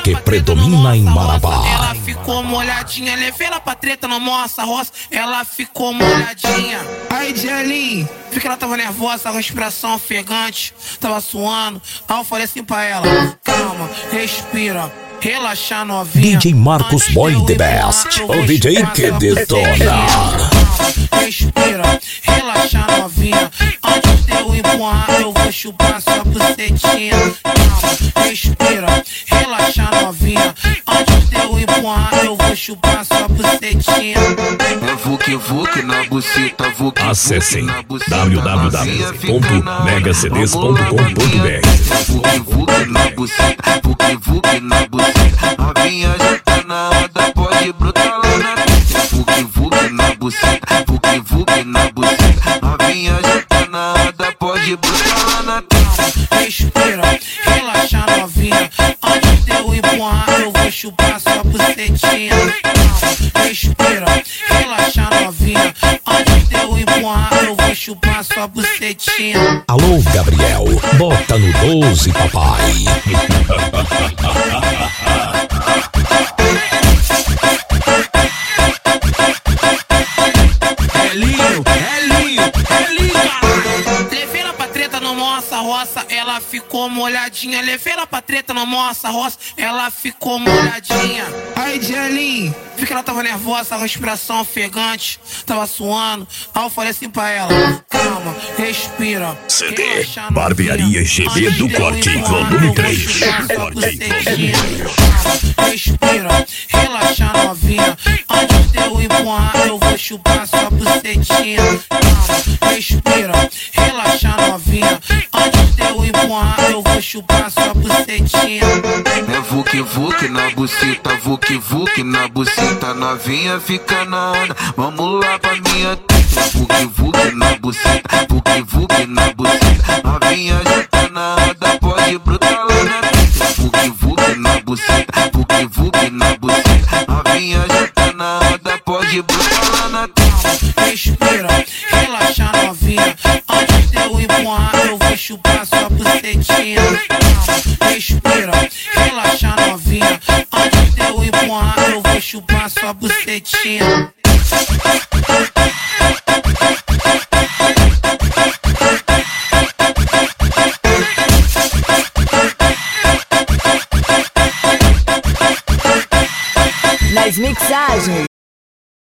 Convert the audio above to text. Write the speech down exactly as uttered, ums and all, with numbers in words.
que predomina em Marabá. Ela ficou molhadinha, levei ela pra treta no Moça Roça. Ela ficou molhadinha. Aí, Djelinho, vi que ela tava nervosa, com respiração ofegante, tava suando. Aí eu falei assim pra ela: calma, respira, relaxa, novinha. D J Marcos Boy The Best, o D J que detona. Respira, relaxa, novinha. Antes de eu empurrar, eu vou chupar sua bucetinha. Calma, respira, relaxa, novinha. Antes de eu empurrar, eu vou chupar sua bucetinha. É vuque vuque na buceta, vuque. Acessem w w w ponto mega c d s ponto com ponto b r. Vuque vuque na buceta, vuque vuque na buceta. Novinha já tá na onda, pode brotar lá na pista. Vuque vuque na buceta, vuque vuque na buceta. Novinha já tá na onda, pode brotar lá na pista. Respira, relaxa, novinha. Antes de eu empurrar, eu vou chupar sua bucetinha. Calma, respira, relaxa, novinha. Antes de eu empurrar, eu vou chupar sua bucetinha. Alô, Gabriel, bota no doze, papai. É lindo, é lindo, é lindo, caralho. Levei ela pra treta no Moça Roça, ela ficou molhadinha. Levei ela pra treta no Moça Roça, ela ficou molhadinha. Aí, Djelinho, vi que ela tava nervosa, com respiração ofegante, tava suando. Aí eu falei assim pra ela: calma, respira. C D Barbearia G B do Corte, volume três. Respira, relaxa, novinha. Antes de eu empurrar, eu vou chupar sua bucetinha. Calma, respira, relaxa, novinha. Antes de eu empurrar, eu vou chupar sua bucetinha. É vuque vuque na buceta, vuque vuque na buceta. Novinha fica na onda, vamos lá pra minha pista. Vuque vuque na buceta, vuque vuque na buceta. Novinha já tá na onda, pode brotar lá na pista. Vuque vuque na buceta, vuque vuque na buceta. Novinha já tá na onda, pode brotar lá na pista. Respira, relaxa, novinha. Antes de eu empurrar, eu vou chupar sua bucetinha. Calma, respira, relaxa, novinha. Antes de eu empurrar, eu vou chupar sua bucetinha. Nas mixagens